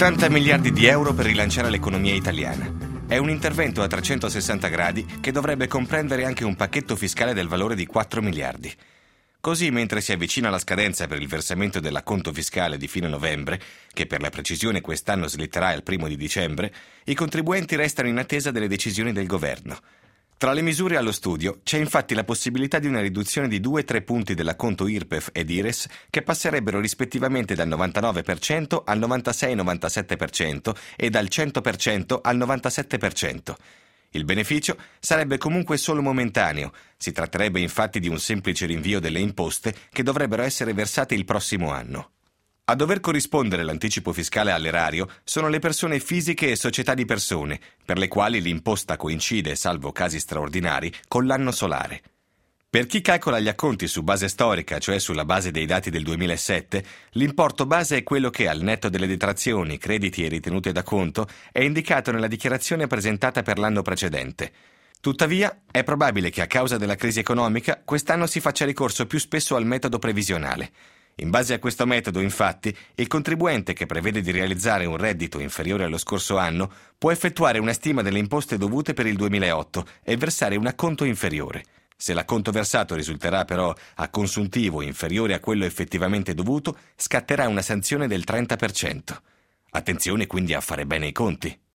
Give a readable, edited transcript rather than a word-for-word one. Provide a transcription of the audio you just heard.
80 miliardi di euro per rilanciare l'economia italiana. È un intervento a 360 gradi che dovrebbe comprendere anche un pacchetto fiscale del valore di 4 miliardi. Così, mentre si avvicina la scadenza per il versamento dell'acconto fiscale di fine novembre, che per la precisione quest'anno slitterà al 1 di dicembre, i contribuenti restano in attesa delle decisioni del governo. Tra le misure allo studio c'è infatti la possibilità di una riduzione di 2-3 punti dell'acconto IRPEF ed IRES che passerebbero rispettivamente dal 99% al 96-97% e dal 100% al 97%. Il beneficio sarebbe comunque solo momentaneo, si tratterebbe infatti di un semplice rinvio delle imposte che dovrebbero essere versate il prossimo anno. A dover corrispondere l'anticipo fiscale all'erario sono le persone fisiche e società di persone, per le quali l'imposta coincide, salvo casi straordinari, con l'anno solare. Per chi calcola gli acconti su base storica, cioè sulla base dei dati del 2007, l'importo base è quello che, al netto delle detrazioni, crediti e ritenute da conto, è indicato nella dichiarazione presentata per l'anno precedente. Tuttavia, è probabile che a causa della crisi economica quest'anno si faccia ricorso più spesso al metodo previsionale. In base a questo metodo, infatti, il contribuente che prevede di realizzare un reddito inferiore allo scorso anno può effettuare una stima delle imposte dovute per il 2008 e versare un acconto inferiore. Se l'acconto versato risulterà però a consuntivo inferiore a quello effettivamente dovuto, scatterà una sanzione del 30%. Attenzione quindi a fare bene i conti.